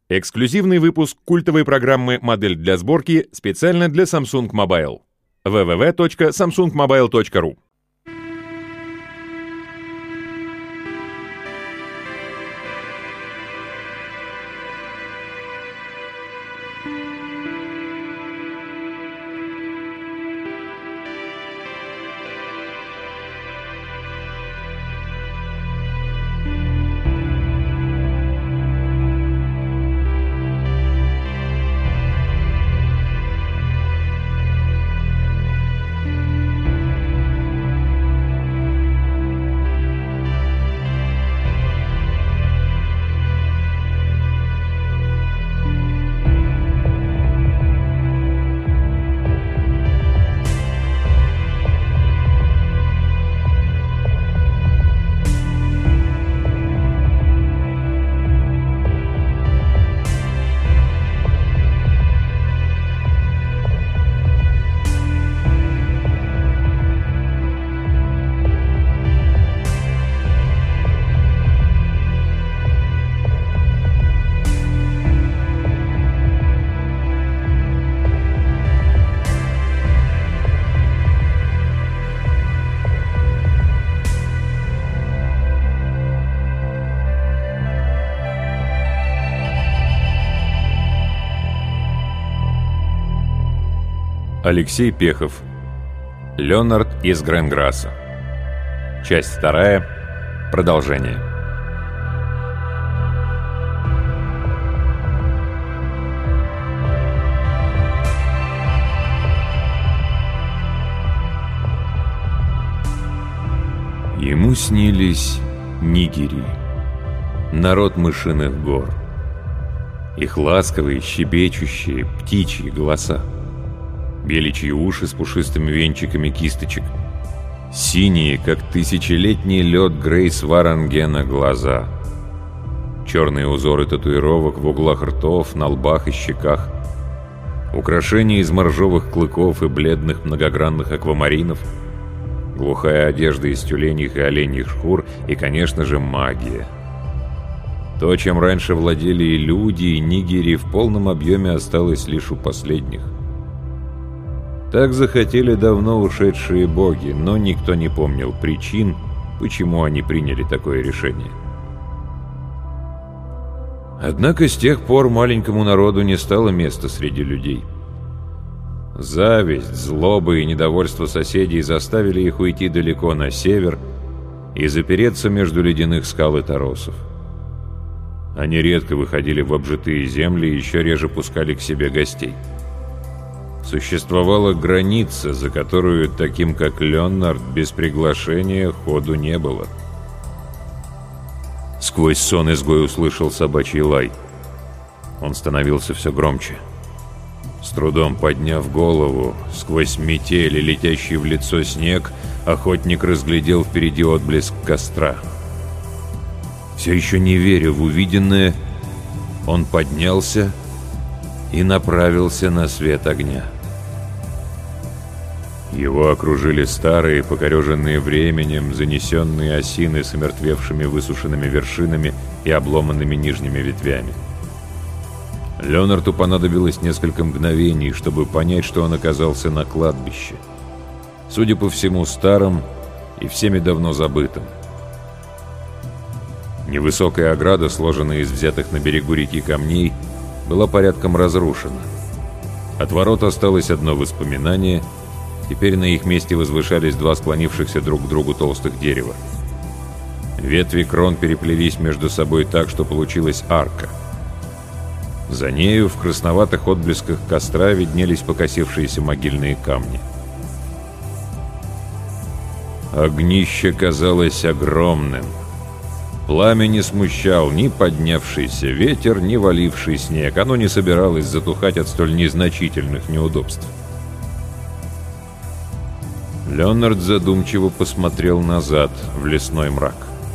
Эксклюзивный выпуск культовой программы «Модель для сборки» специально для Samsung Mobile. www.samsungmobile.ru. Алексей Пехов. Леонард из Гренграсса. Часть 2. Продолжение. Ему снились нигери, народ мышиных гор. Их ласковые, щебечущие, птичьи голоса. Беличьи уши с пушистыми венчиками кисточек. Синие, как тысячелетний лед Грейс Варангена, глаза. Черные узоры татуировок в углах ртов, на лбах и щеках. Украшения из моржовых клыков и бледных многогранных аквамаринов. Глухая одежда из тюленьих и оленьих шкур и, конечно же, магия. То, чем раньше владели и люди, и нигери, в полном объеме осталось лишь у последних. Так захотели давно ушедшие боги, но никто не помнил причин, почему они приняли такое решение. Однако с тех пор маленькому народу не стало места среди людей. Зависть, злоба и недовольство соседей заставили их уйти далеко на север и запереться между ледяных скал и торосов. Они редко выходили в обжитые земли и еще реже пускали к себе гостей. Существовала граница, за которую таким, как Леонард, без приглашения ходу не было. Сквозь сон изгой услышал собачий лай. Он становился все громче. С трудом подняв голову, сквозь метель и летящий в лицо снег, охотник разглядел впереди отблеск костра. Все еще не веря в увиденное, он поднялся и направился на свет огня. Его окружили старые, покореженные временем, занесенные осины с омертвевшими высушенными вершинами и обломанными нижними ветвями. Леонарду понадобилось несколько мгновений, чтобы понять, что он оказался на кладбище. Судя по всему, старом и всеми давно забытым. Невысокая ограда, сложенная из взятых на берегу реки камней, была порядком разрушена. От ворот осталось одно воспоминание. Теперь на их месте возвышались два склонившихся друг к другу толстых дерева. Ветви крон переплелись между собой так, что получилась арка. За нею в красноватых отблесках костра виднелись покосившиеся могильные камни. Огнище казалось огромным. Пламя не смущал ни поднявшийся ветер, ни валивший снег. Оно не собиралось затухать от столь незначительных неудобств. Леонард задумчиво посмотрел назад, в лесной мрак.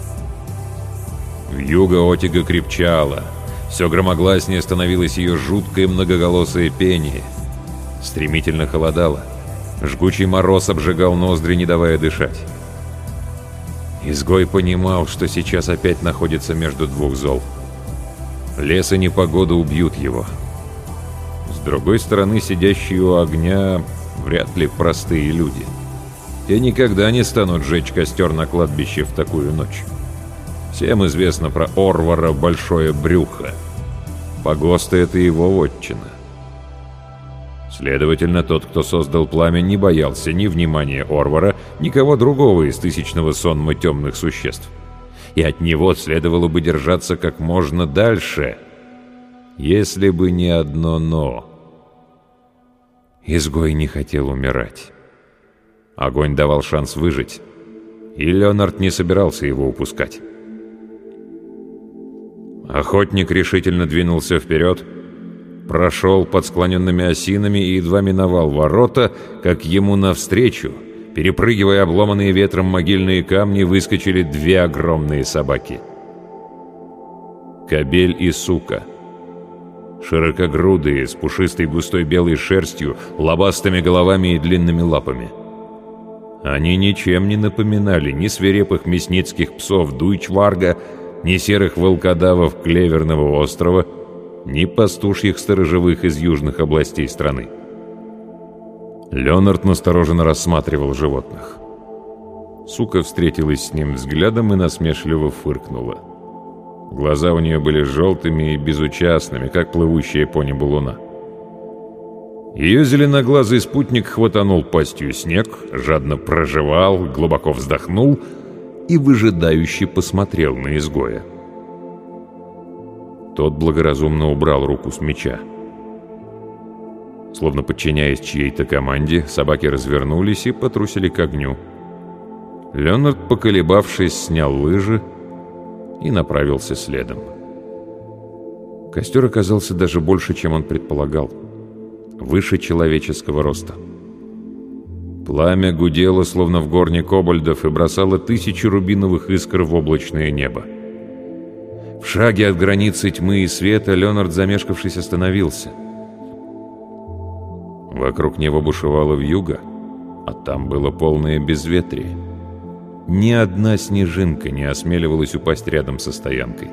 Вьюга Отига крепчала. Все громогласнее становилось ее жуткое многоголосое пение. Стремительно холодало. Жгучий мороз обжигал ноздри, не давая дышать. Изгой понимал, что сейчас опять находится между двух зол. Лес и непогода убьют его. С другой стороны, сидящие у огня вряд ли простые люди. Те никогда не станут жечь костер на кладбище в такую ночь. Всем известно про Орвара «Большое брюхо». Погосты — это его вотчина. Следовательно, тот, кто создал пламя, не боялся ни внимания Орвара, ни кого другого из тысячного сонма темных существ. И от него следовало бы держаться как можно дальше, если бы не одно «но». Изгой не хотел умирать. Огонь давал шанс выжить, и Леонард не собирался его упускать. Охотник решительно двинулся вперед, прошел под склоненными осинами и едва миновал ворота, как ему навстречу, перепрыгивая обломанные ветром могильные камни, выскочили две огромные собаки. Кобель и сука. Широкогрудые, с пушистой густой белой шерстью, лобастыми головами и длинными лапами. Они ничем не напоминали ни свирепых мясницких псов Дуйчварга, ни серых волкодавов Клеверного острова, ни пастушьих сторожевых из южных областей страны. Леонард настороженно рассматривал животных. Сука встретилась с ним взглядом и насмешливо фыркнула. Глаза у нее были желтыми и безучастными, как плывущая по небу луна. Ее зеленоглазый спутник хватанул пастью снег, жадно прожевал, глубоко вздохнул и выжидающе посмотрел на изгоя. Тот благоразумно убрал руку с меча. Словно подчиняясь чьей-то команде, собаки развернулись и потрусили к огню. Леонард, поколебавшись, снял лыжи и направился следом. Костер оказался даже больше, чем он предполагал. Выше человеческого роста. Пламя гудело, словно в горне кобальдов, и бросало тысячи рубиновых искр в облачное небо. В шаге от границы тьмы и света Леонард, замешкавшись, остановился. Вокруг него бушевало вьюга, а там было полное безветрие. Ни одна снежинка не осмеливалась упасть рядом со стоянкой.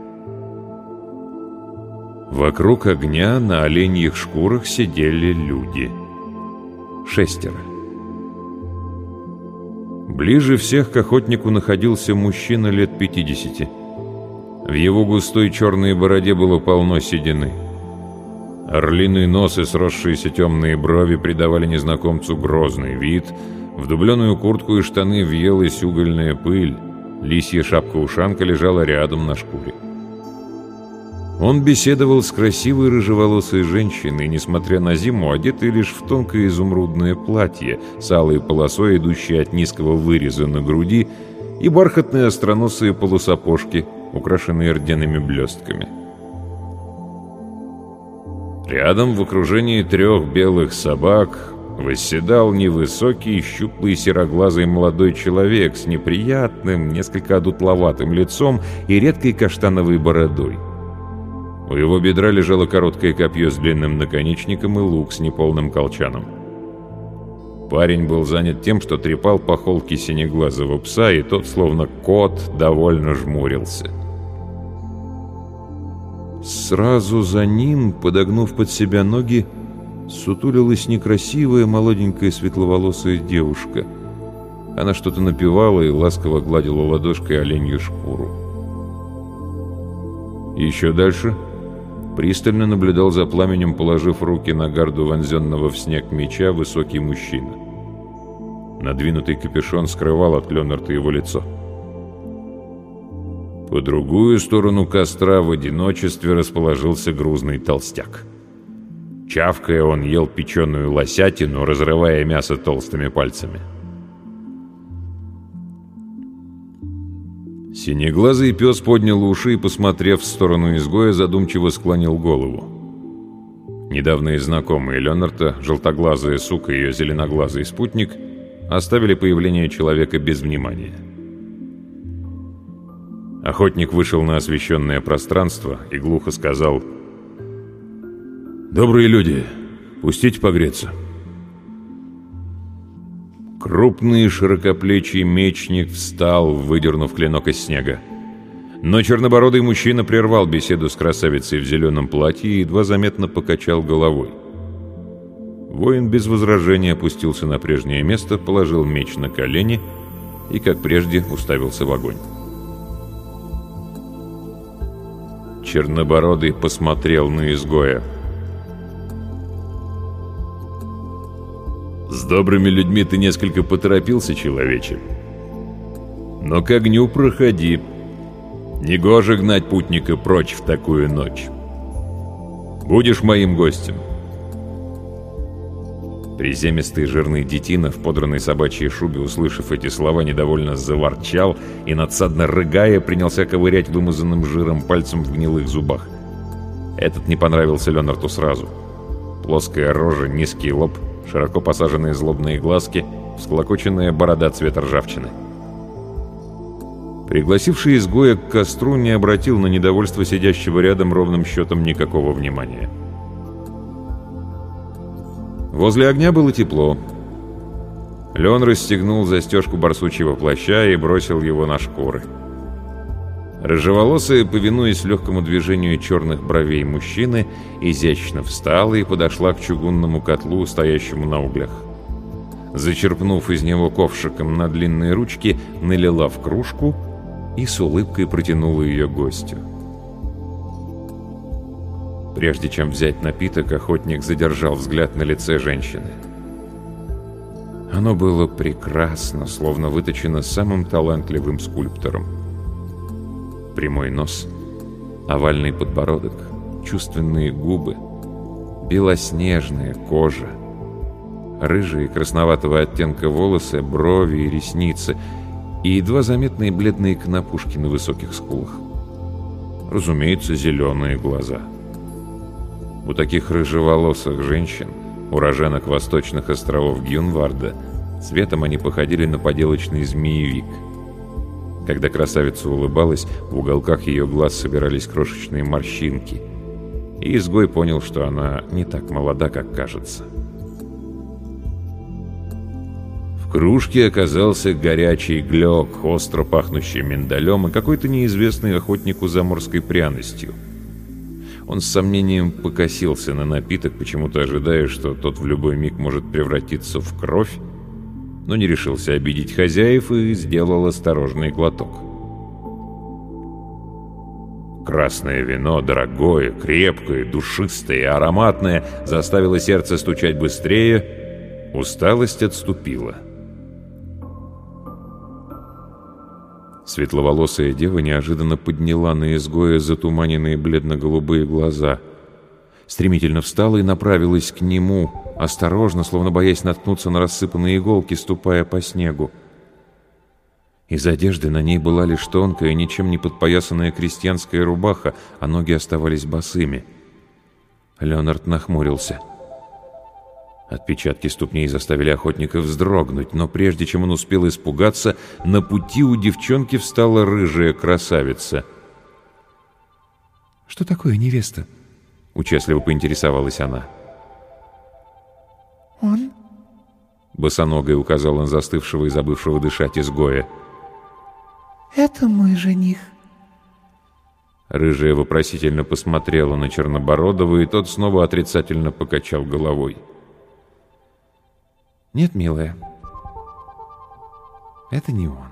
Вокруг огня на оленьих шкурах сидели люди. 6. Ближе всех к охотнику находился мужчина лет 50. В его густой черной бороде было полно седины. Орлиный нос и сросшиеся темные брови придавали незнакомцу грозный вид. В дубленую куртку и штаны въелась угольная пыль. Лисья шапка-ушанка лежала рядом на шкуре. Он беседовал с красивой рыжеволосой женщиной, несмотря на зиму, одетой лишь в тонкое изумрудное платье с алой полосой, идущей от низкого выреза на груди, и бархатные остроносые полусапожки, украшенные рдяными блестками. Рядом, в окружении 3 белых собак, восседал невысокий, щуплый, сероглазый молодой человек с неприятным, несколько одутловатым лицом и редкой каштановой бородой. У его бедра лежало короткое копье с длинным наконечником и лук с неполным колчаном. Парень был занят тем, что трепал по холке синеглазого пса, и тот, словно кот, довольно жмурился. Сразу за ним, подогнув под себя ноги, сутулилась некрасивая молоденькая светловолосая девушка. Она что-то напевала и ласково гладила ладошкой оленью шкуру. Еще дальше пристально наблюдал за пламенем, положив руки на гарду вонзенного в снег меча, высокий мужчина. Надвинутый капюшон скрывал от Леонарда его лицо. По другую сторону костра в одиночестве расположился грузный толстяк. Чавкая, он ел печеную лосятину, разрывая мясо толстыми пальцами. Синеглазый пес поднял уши и, посмотрев в сторону изгоя, задумчиво склонил голову. Недавние знакомые Леонарда, желтоглазая сука и ее зеленоглазый спутник, оставили появление человека без внимания. Охотник вышел на освещенное пространство и глухо сказал: «Добрые люди, пустите погреться». Крупный широкоплечий мечник встал, выдернув клинок из снега. Но чернобородый мужчина прервал беседу с красавицей в зеленом платье и едва заметно покачал головой. Воин без возражения опустился на прежнее место, положил меч на колени и, как прежде, уставился в огонь. Чернобородый посмотрел на изгоя. «С добрыми людьми ты несколько поторопился, человече. Но к огню проходи. Негоже гнать путника прочь в такую ночь. Будешь моим гостем». Приземистый жирный детина в подранной собачьей шубе, услышав эти слова, недовольно заворчал и, надсадно рыгая, принялся ковырять вымазанным жиром пальцем в гнилых зубах. Этот не понравился Ленарту сразу. Плоская рожа, низкий лоб, широко посаженные злобные глазки, всклокоченная борода цвета ржавчины. Пригласивший изгоя к костру не обратил на недовольство сидящего рядом ровным счетом никакого внимания. Возле огня было тепло. Лен расстегнул застежку барсучьего плаща и бросил его на шкуры. Рыжеволосая, повинуясь легкому движению черных бровей мужчины, изящно встала и подошла к чугунному котлу, стоящему на углях. Зачерпнув из него ковшиком на длинные ручки, налила в кружку и с улыбкой протянула ее гостю. Прежде чем взять напиток, охотник задержал взгляд на лице женщины. Оно было прекрасно, словно выточено самым талантливым скульптором. Прямой нос, овальный подбородок, чувственные губы, белоснежная кожа, рыжие красноватого оттенка волосы, брови и ресницы и едва заметные бледные конопушки на высоких скулах. Разумеется, зеленые глаза. У таких рыжеволосых женщин, уроженок восточных островов Гюнварда, цветом они походили на поделочный змеевик. Когда красавица улыбалась, в уголках ее глаз собирались крошечные морщинки, и изгой понял, что она не так молода, как кажется. В кружке оказался горячий глёк, остро пахнущий миндалем и какой-то неизвестный охотнику заморской пряностью. Он с сомнением покосился на напиток, почему-то ожидая, что тот в любой миг может превратиться в кровь, но не решился обидеть хозяев и сделал осторожный глоток. Красное вино, дорогое, крепкое, душистое и ароматное, заставило сердце стучать быстрее, усталость отступила. Светловолосая дева неожиданно подняла на изгоя затуманенные бледно-голубые глаза, стремительно встала и направилась к нему, осторожно, словно боясь наткнуться на рассыпанные иголки, ступая по снегу. Из одежды на ней была лишь тонкая, ничем не подпоясанная крестьянская рубаха, а ноги оставались босыми. Леонард нахмурился. Отпечатки ступней заставили охотника вздрогнуть, но прежде чем он успел испугаться, на пути у девчонки встала рыжая красавица. «Что такое, невеста?» — участливо поинтересовалась она. «Он?» — босоногая указала на застывшего и забывшего дышать изгоя. «Это мой жених». Рыжая вопросительно посмотрела на Чернобородова, и тот снова отрицательно покачал головой. «Нет, милая, это не он».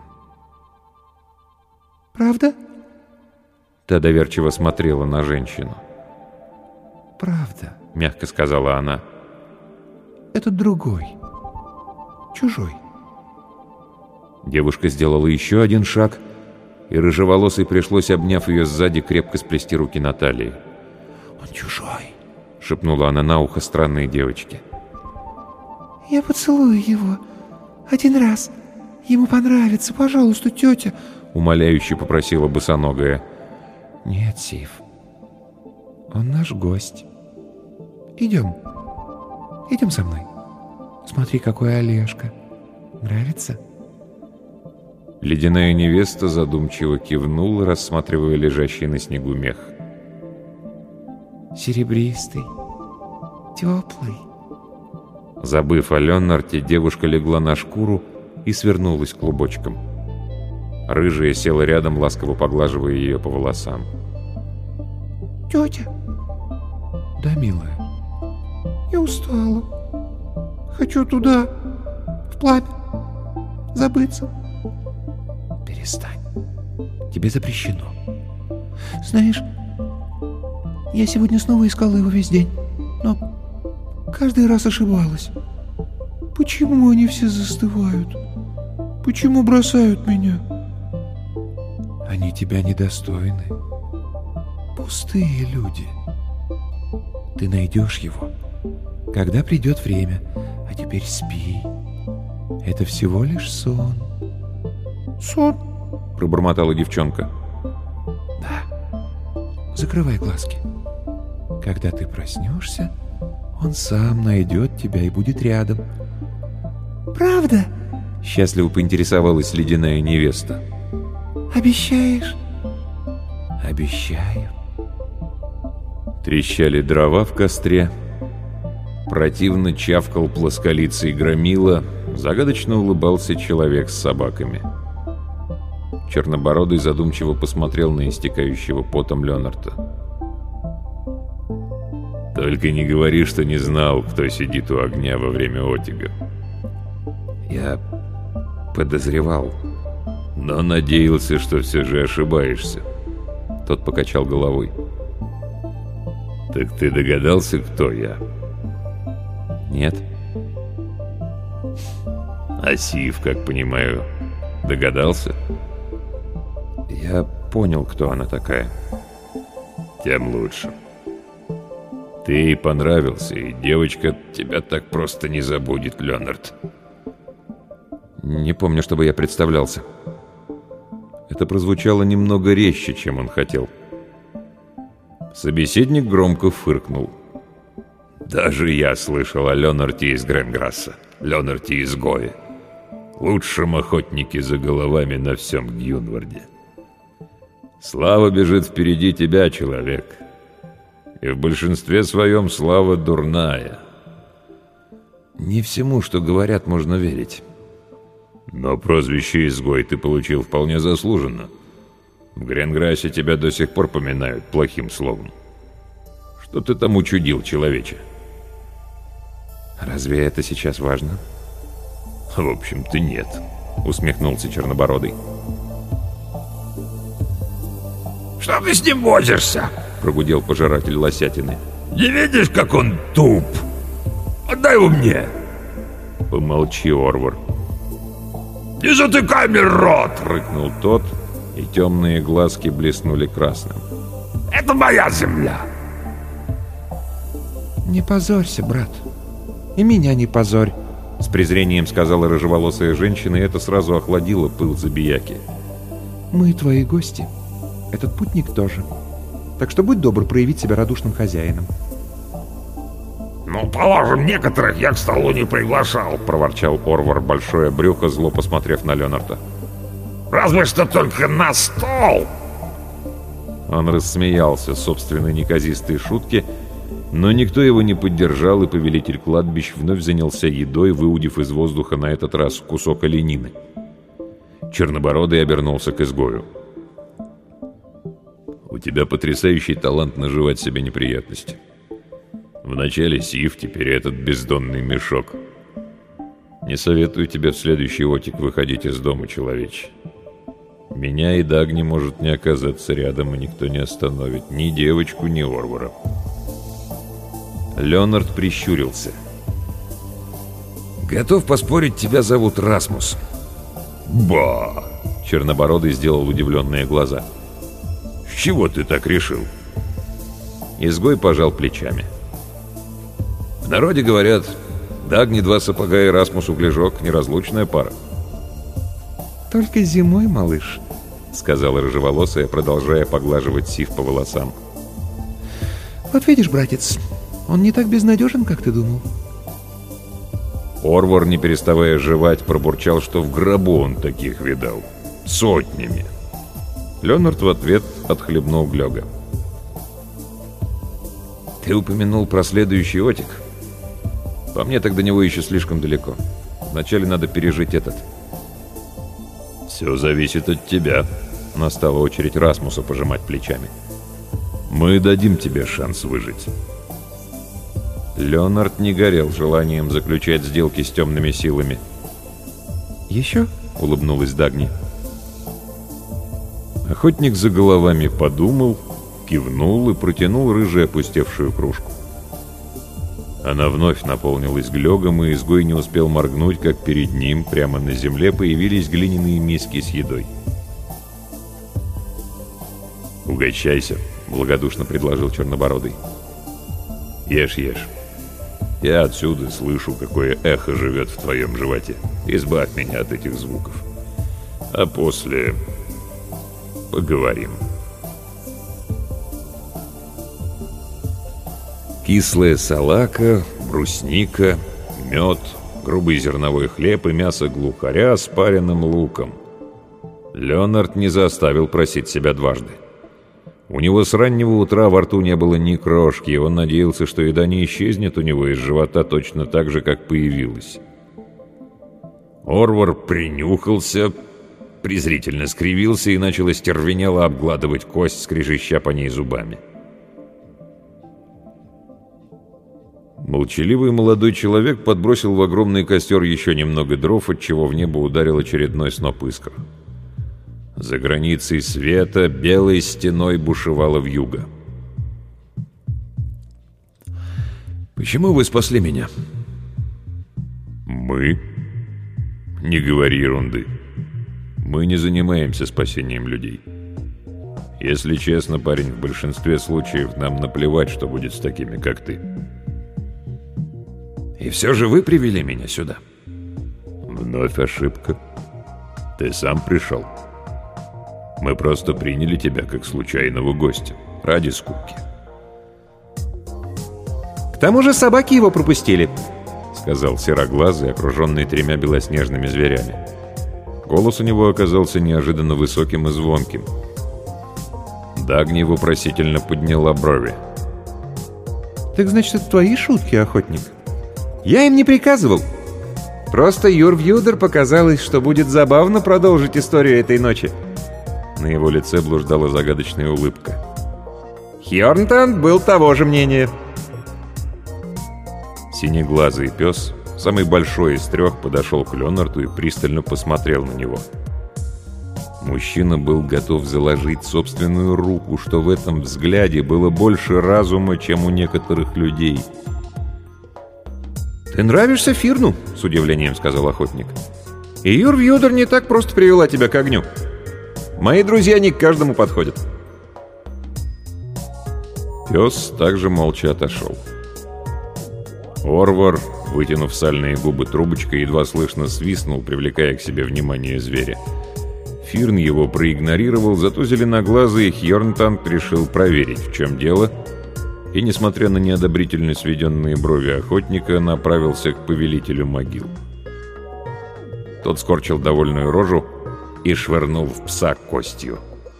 «Правда?» Та доверчиво смотрела на женщину. «Правда», — мягко сказала она. «Это другой, чужой». Девушка сделала еще один шаг, и рыжеволосой пришлось, обняв ее сзади, крепко сплести руки на талии. «Он чужой», — шепнула она на ухо странной девочке. «Я поцелую его. Один раз. Ему понравится. Пожалуйста, тетя», — умоляюще попросила босоногая. «Нет, Сив. Он наш гость. Идем. Идем со мной. Смотри, какой Олежка. Нравится?» Ледяная невеста задумчиво кивнула, рассматривая лежащий на снегу мех. «Серебристый. Теплый». Забыв о Леннарте, девушка легла на шкуру и свернулась клубочком. Рыжая села рядом, ласково поглаживая ее по волосам. «Тетя!» «Да, милая?» «Я устала. Хочу туда, в пламя, забыться». «Перестань. Тебе запрещено». «Знаешь, я сегодня снова искала его весь день, но каждый раз ошибалась. Почему они все застывают? Почему бросают меня?» «Они тебя недостойны. Пустые люди. Ты найдешь его, когда придет время, а теперь спи. Это всего лишь сон». «Сон?» — пробормотала девчонка. «Да. Закрывай глазки. Когда ты проснешься, он сам найдет тебя и будет рядом». «Правда?» — счастливо поинтересовалась ледяная невеста. «Обещаешь?» «Обещаю». Трещали дрова в костре. Противно чавкал плосколицый громила. Загадочно улыбался человек с собаками. Чернобородый задумчиво посмотрел на истекающего потом Леонарда. «Только не говори, что не знал, кто сидит у огня во время отига». «Я подозревал, но надеялся, что все же ошибаешься». Тот покачал головой. «Так ты догадался, кто я?» «Нет». «А Сив, как понимаю, догадался?» «Я понял, кто она такая». «Тем лучше. Ты ей понравился, и девочка тебя так просто не забудет, Леонард». «Не помню, чтобы я представлялся». Это прозвучало немного резче, чем он хотел. Собеседник громко фыркнул. «Даже я слышал о Леонарде из Гренграсса, Леонарде изгое, лучшем охотнике за головами на всем Гюнварде. Слава бежит впереди тебя, человек, и в большинстве своем слава дурная». «Не всему, что говорят, можно верить». «Но прозвище «изгой» ты получил вполне заслуженно. В Гренграссе тебя до сих пор поминают плохим словом. Что ты там учудил, человече?» «Разве это сейчас важно?» «В общем-то, нет», — усмехнулся Чернобородый. «Что ты с ним возишься?» — прогудел пожиратель лосятины. «Не видишь, как он туп? Отдай его мне!» «Помолчи, Орвар!» «Не затыкай мне рот!» — рыкнул тот, и темные глазки блеснули красным. «Это моя земля!» «Не позорься, брат. И меня не позорь!» — с презрением сказала рыжеволосая женщина, и это сразу охладило пыл забияки. «Мы твои гости. Этот путник тоже. Так что будь добр проявить себя радушным хозяином». «Ну, положим, некоторых я к столу не приглашал», — проворчал Орвар, большое брюхо, зло посмотрев на Леонарда. «Разве что только на стол!» Он рассмеялся собственной неказистой шутке, но никто его не поддержал, и повелитель кладбищ вновь занялся едой, выудив из воздуха на этот раз кусок оленины. Чернобородый обернулся к изгою. «У тебя потрясающий талант наживать себе неприятности. Вначале Сив, теперь этот бездонный мешок. Не советую тебе в следующий отик выходить из дома, человече. Меня и Дагни может не оказаться рядом, и никто не остановит ни девочку, ни Орвара». Леонард прищурился. «Готов поспорить, тебя зовут Расмус». «Ба!» — Чернобородый сделал удивленные глаза. «С чего ты так решил?» Изгой пожал плечами. «В народе говорят, Дагни два сапога и Расмус углежок — неразлучная пара». «Только зимой, малыш», — сказала рыжеволосая, продолжая поглаживать Сив по волосам. «Вот видишь, братец, он не так безнадежен, как ты думал». Орвар, не переставая жевать, пробурчал, что в гробу он таких видал. Сотнями. Леонард в ответ отхлебнул глёга. «Ты упомянул про следующий отик. По мне, так до него еще слишком далеко. Вначале надо пережить этот». «Все зависит от тебя», — настала очередь Расмуса пожимать плечами. «Мы дадим тебе шанс выжить». Леонард не горел желанием заключать сделки с темными силами. «Еще?» — улыбнулась Дагни. Охотник за головами подумал, кивнул и протянул рыжей опустевшую кружку. Она вновь наполнилась глёгом, и изгой не успел моргнуть, как перед ним, прямо на земле, появились глиняные миски с едой. «Угощайся», — благодушно предложил Чернобородый. «Ешь, ешь. Я отсюда слышу, какое эхо живет в твоем животе. Избавь меня от этих звуков. А после поговорим». Кислая салака, брусника, мед, грубый зерновой хлеб и мясо глухаря с пареным луком. Леонард не заставил просить себя дважды. У него с раннего утра во рту не было ни крошки, и он надеялся, что еда не исчезнет у него из живота точно так же, как появилась. Орвар принюхался, презрительно скривился и начал остервенело обгладывать кость, скрежеща по ней зубами. Молчаливый молодой человек подбросил в огромный костер еще немного дров, отчего в небо ударил очередной сноп искр. За границей света белой стеной бушевала вьюга. «Почему вы спасли меня?» «Мы? Не говори ерунды. Мы не занимаемся спасением людей. Если честно, парень, в большинстве случаев нам наплевать, что будет с такими, как ты. И все же вы привели меня сюда». «Вновь ошибка. Ты сам пришел. Мы просто приняли тебя как случайного гостя, ради скуки». «К тому же собаки его пропустили», — сказал сероглазый, окруженный 3 белоснежными зверями. Голос у него оказался неожиданно высоким и звонким. Дагни вопросительно подняла брови. «Так значит, это твои шутки, охотник?» «Я им не приказывал. Просто Юрвьюдер показалось, что будет забавно продолжить историю этой ночи». На его лице блуждала загадочная улыбка. Хьорнтанд был того же мнения. Синеглазый пес, самый большой из 3, подошел к Леонарду и пристально посмотрел на него. Мужчина был готов заложить собственную руку, что в этом взгляде было больше разума, чем у некоторых людей. «Ты нравишься Фирну», — с удивлением сказал охотник. «И Юрвьюдер не так просто привела тебя к огню. Мои друзья не к каждому подходят». Пес также молча отошел. Орвар, вытянув сальные губы трубочкой, едва слышно свистнул, привлекая к себе внимание зверя. Фирн его проигнорировал, зато зеленоглазый Хьорнтанд решил проверить, в чем дело, и, несмотря на неодобрительно сведенные брови охотника, направился к повелителю могил. Тот скорчил довольную рожу и швырнул в пса костью.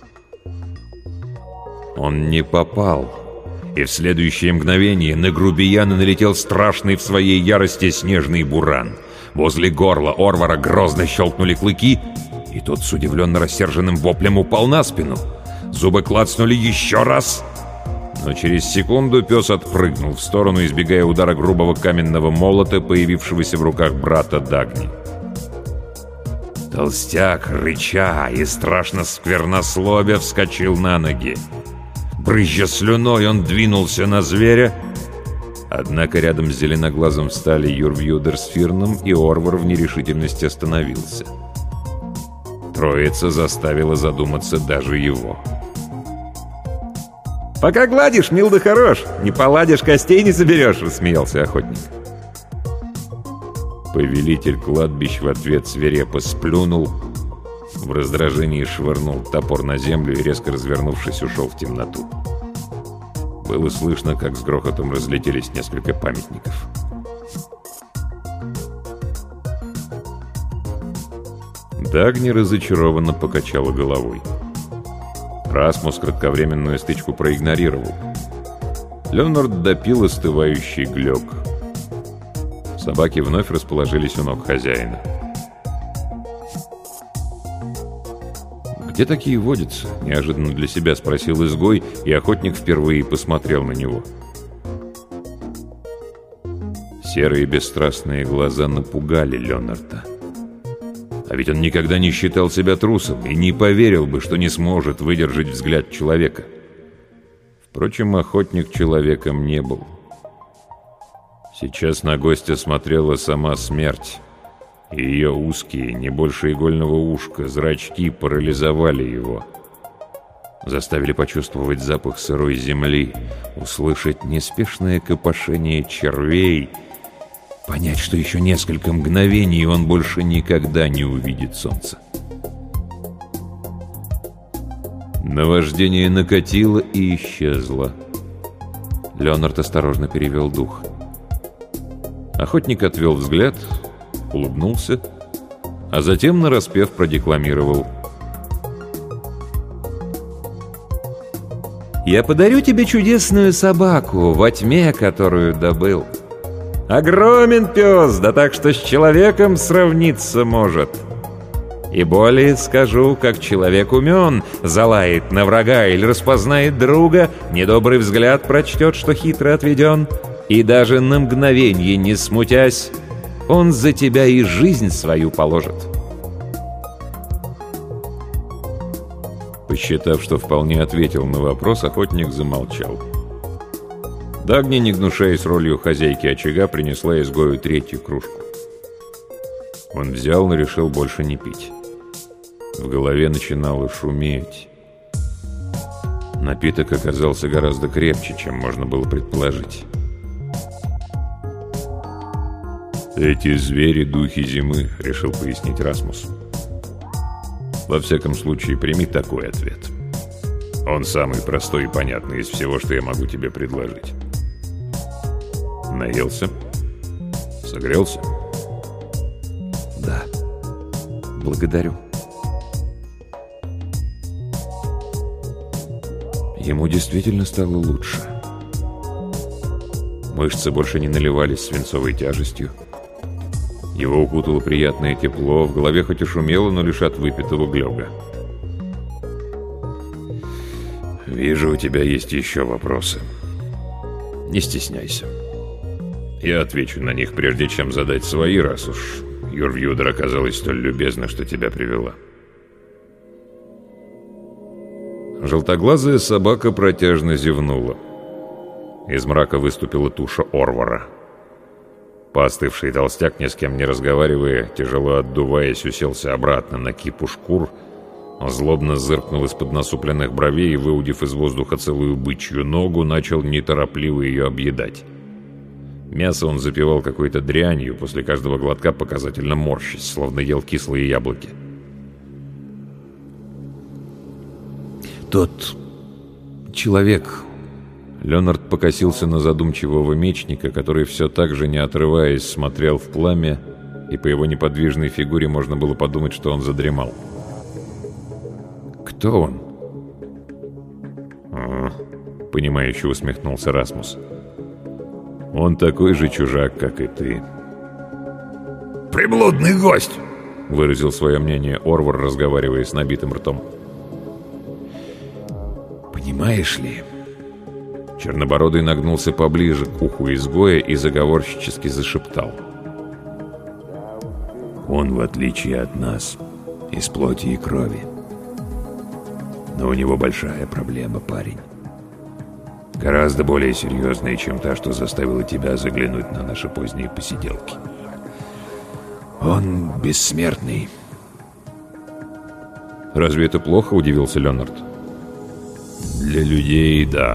Он не попал, и в следующее мгновение на грубияна налетел страшный в своей ярости снежный буран. Возле горла Орвара грозно щелкнули клыки, и тот с удивленно рассерженным воплем упал на спину. Зубы клацнули еще раз, но через секунду пес отпрыгнул в сторону, избегая удара грубого каменного молота, появившегося в руках брата Дагни. Толстяк, рыча и страшно сквернословя, вскочил на ноги. Брызжа слюной, он двинулся на зверя. Однако рядом с зеленоглазым встали Юрвьюдер с Фирном, и Орвар в нерешительности остановился. Троица заставила задуматься даже его. «Пока гладишь, мил да хорош, не поладишь, костей не соберешь», — рассмеялся охотник. Повелитель кладбищ в ответ свирепо сплюнул, в раздражении швырнул топор на землю и, резко развернувшись, ушел в темноту. Было слышно, как с грохотом разлетелись несколько памятников. Дагни разочарованно покачала головой. Расмус кратковременную стычку проигнорировал. Леонард допил остывающий глёг. Собаки вновь расположились у ног хозяина. «Где такие водятся?» — неожиданно для себя спросил изгой, и охотник впервые посмотрел на него. Серые бесстрастные глаза напугали Ленарта. А ведь он никогда не считал себя трусом и не поверил бы, что не сможет выдержать взгляд человека. Впрочем, охотник человеком не был. Сейчас на гостя смотрела сама смерть, и ее узкие, не больше игольного ушка, зрачки парализовали его. Заставили почувствовать запах сырой земли, услышать неспешное копошение червей, понять, что еще несколько мгновений он больше никогда не увидит солнца. Наваждение накатило и исчезло. Леонард осторожно перевел дух. Охотник отвел взгляд, улыбнулся, а затем нараспев продекламировал: «Я подарю тебе чудесную собаку, во тьме которую добыл. Огромен пес, да так, что с человеком сравниться может. И более скажу, как человек умен, залает на врага или распознает друга, недобрый взгляд прочтет, что хитро отведен, и даже на мгновенье не смутясь, он за тебя и жизнь свою положит». Посчитав, что вполне ответил на вопрос, охотник замолчал. Дагни, не гнушаясь ролью хозяйки очага, принесла изгою третью кружку. Он взял, но решил больше не пить. В голове начинало шуметь. Напиток оказался гораздо крепче, чем можно было предположить. «Эти звери — духи зимы», — решил пояснить Расмус. «Во всяком случае, прими такой ответ. Он самый простой и понятный из всего, что я могу тебе предложить. Наелся? Согрелся?» «Да, благодарю». Ему действительно стало лучше. Мышцы больше не наливались свинцовой тяжестью. Его укутало приятное тепло, в голове хоть и шумело, но лишь от выпитого глёга. «Вижу, у тебя есть еще вопросы. Не стесняйся. Я отвечу на них, прежде чем задать свои, раз уж Юрвьюдер оказалась столь любезна, что тебя привела». Желтоглазая собака протяжно зевнула. Из мрака выступила туша Орвара. Поостывший толстяк, ни с кем не разговаривая, тяжело отдуваясь, уселся обратно на кипу шкур, злобно зыркнул из-под насупленных бровей и, выудив из воздуха целую бычью ногу, начал неторопливо ее объедать. Мясо он запивал какой-то дрянью, после каждого глотка показательно морщась, словно ел кислые яблоки. «Тот человек...» Леонард покосился на задумчивого мечника, который все так же, не отрываясь, смотрел в пламя, и по его неподвижной фигуре можно было подумать, что он задремал. «Кто он?» Понимающе усмехнулся Расмус. «Он такой же чужак, как и ты». «Приблудный гость!» — выразил свое мнение Орвар, разговаривая с набитым ртом. «Понимаешь ли...» Чернобородый нагнулся поближе к уху изгоя и заговорщически зашептал: «Он, в отличие от нас, из плоти и крови. Но у него большая проблема, парень. Гораздо более серьезная, чем та, что заставила тебя заглянуть на наши поздние посиделки. Он бессмертный». «Разве это плохо?» — удивился Леонард. «Для людей — да.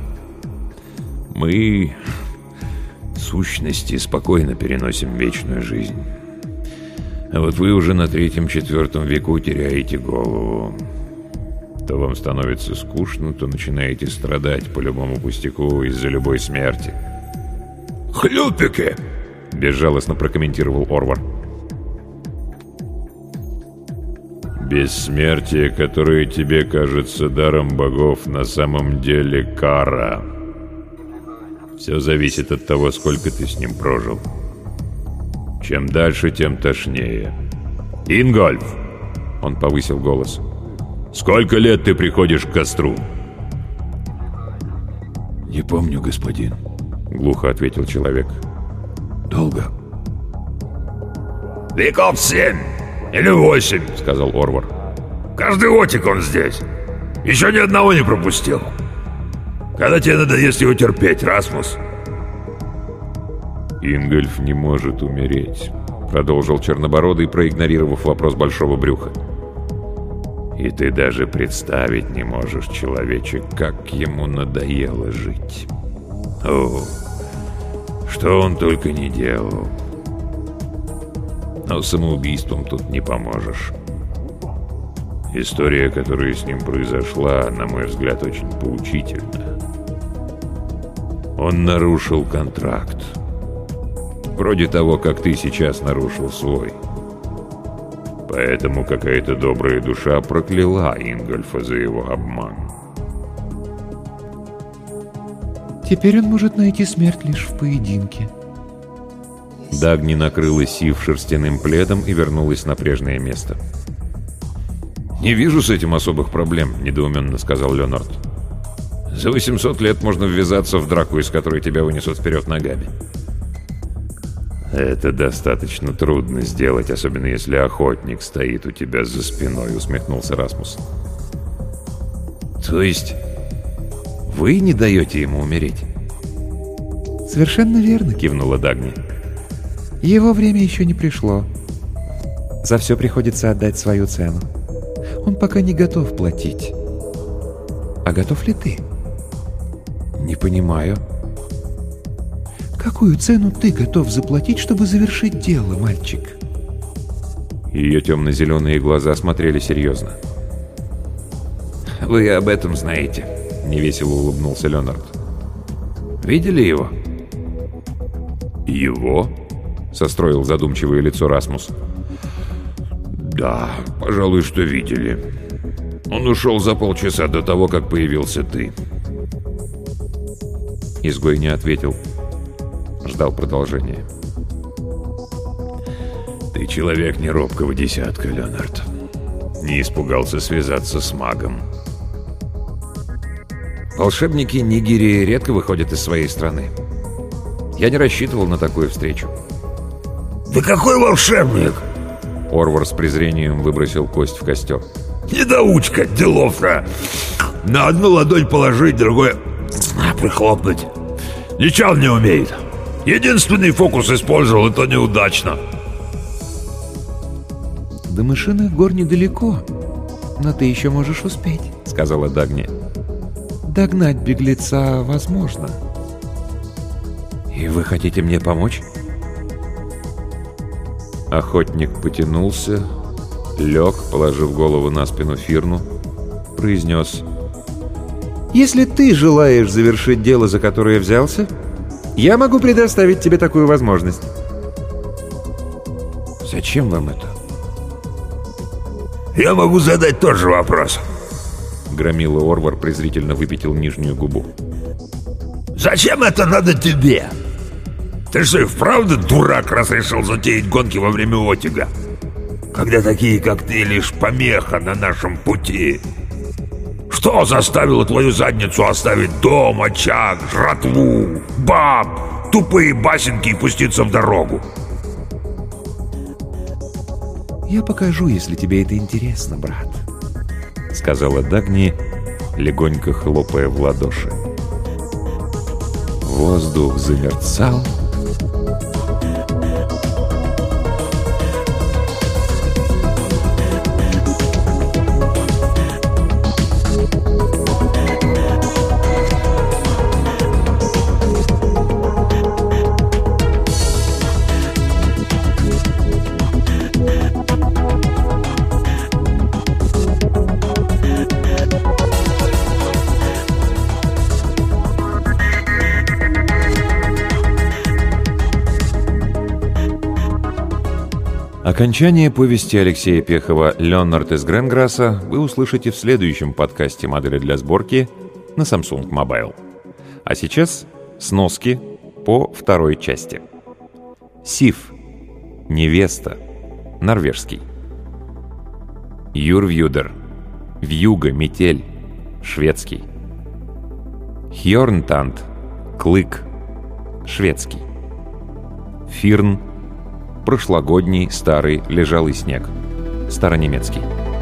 Мы, сущности, спокойно переносим вечную жизнь. А вот вы уже на 3-4 веку теряете голову. То вам становится скучно, то начинаете страдать по любому пустяку из-за любой смерти». «Хлюпики!» — безжалостно прокомментировал Орвар. «Бессмертие, которое тебе кажется даром богов, на самом деле кара. Все зависит от того, сколько ты с ним прожил. Чем дальше, тем тошнее. Ингольф!» Он повысил голос. Сколько лет ты приходишь к костру?» «Не помню, господин», — глухо ответил человек. «Долго». «Веков 7 или 8», — сказал Орвар. «Каждый отик он здесь. Еще ни одного не пропустил. Когда тебе надоест его терпеть, Расмус?» «Ингольф не может умереть», — продолжил Чернобородый, проигнорировав вопрос большого брюха. «И ты даже представить не можешь, человечек, как ему надоело жить. О, что он только не делал. Но самоубийством тут не поможешь. История, которая с ним произошла, на мой взгляд, очень поучительна. Он нарушил контракт. Вроде того, как ты сейчас нарушил свой. Поэтому какая-то добрая душа прокляла Ингольфа за его обман. Теперь он может найти смерть лишь в поединке». Дагни накрыла Сив шерстяным пледом и вернулась на прежнее место. «Не вижу с этим особых проблем», — недоуменно сказал Леонард. «За 800 лет можно ввязаться в драку, из которой тебя вынесут вперед ногами». «Это достаточно трудно сделать, особенно если охотник стоит у тебя за спиной», — усмехнулся Расмус. «То есть вы не даете ему умереть?» «Совершенно верно», — кивнула Дагни. «Его время еще не пришло. За все приходится отдать свою цену. Он пока не готов платить. А готов ли ты?» «Не понимаю». «Какую цену ты готов заплатить, чтобы завершить дело, мальчик?» Ее темно-зеленые глаза смотрели серьезно. «Вы об этом знаете», — невесело улыбнулся Леонард. «Видели его?» «Его?» — состроил задумчивое лицо Расмус. «Да, пожалуй, что видели. Он ушел за полчаса до того, как появился ты». Изгой не ответил. Ждал продолжения. «Ты человек не робкого десятка, Леонард. Не испугался связаться с магом». «Волшебники Нигерии редко выходят из своей страны. Я не рассчитывал на такую встречу». «Да какой волшебник?» Орвар с презрением выбросил кость в костер. «Недоучка, делов-то! На одну ладонь положить, другой прихлопнуть. Ничего он не умеет. Единственный фокус использовал, и то неудачно». «До мышиных гор недалеко, но ты еще можешь успеть», — сказала Дагни. «Догнать беглеца возможно». «И вы хотите мне помочь?» Охотник потянулся, лег, положив голову на спину Фирну, произнес: «Если ты желаешь завершить дело, за которое взялся, я могу предоставить тебе такую возможность». «Зачем вам это?» «Я могу задать тот же вопрос». Громила Орвар презрительно выпятил нижнюю губу. «Зачем это надо тебе? Ты что, и вправду дурак, раз решил затеять гонки во время отига? Когда такие, как ты, лишь помеха на нашем пути? Что заставило твою задницу оставить дом, очаг, жратву, баб, тупые басенки и пуститься в дорогу?» «Я покажу, если тебе это интересно, брат», — сказала Дагни, легонько хлопая в ладоши. Воздух замерцал. Окончание повести Алексея Пехова «Леонард из Гренграсса» вы услышите в следующем подкасте «Модели для сборки» на Samsung Mobile. А сейчас сноски по второй части. Сив. Невеста. Норвежский. Юрвьюдер. Вьюга, метель, шведский. Хьорнтанд, клык, шведский. Фирн, прошлогодний, старый, лежалый снег, старонемецкий.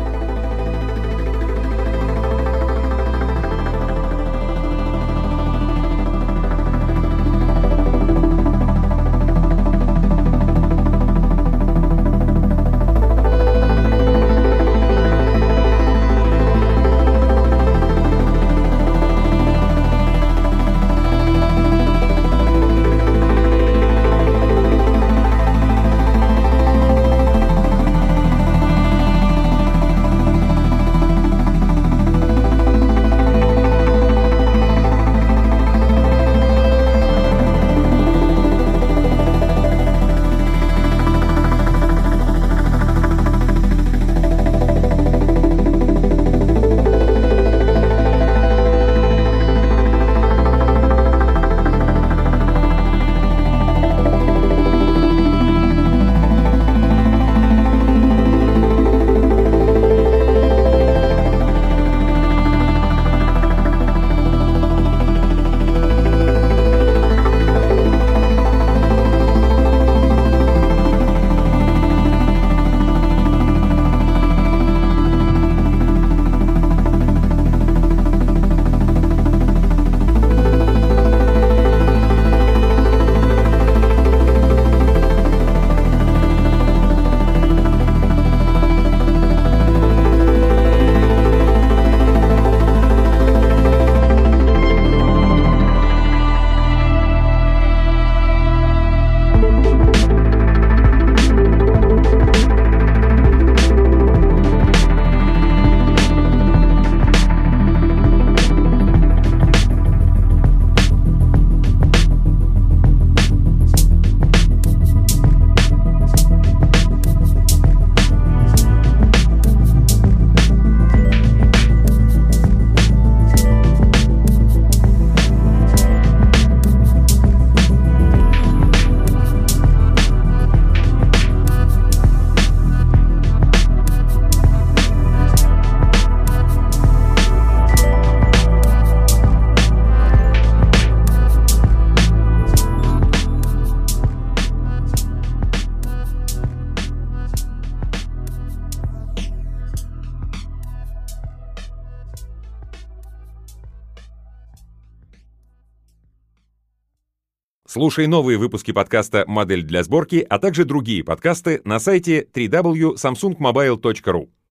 Слушай новые выпуски подкаста «Модель для сборки», а также другие подкасты на сайте www.samsungmobile.ru.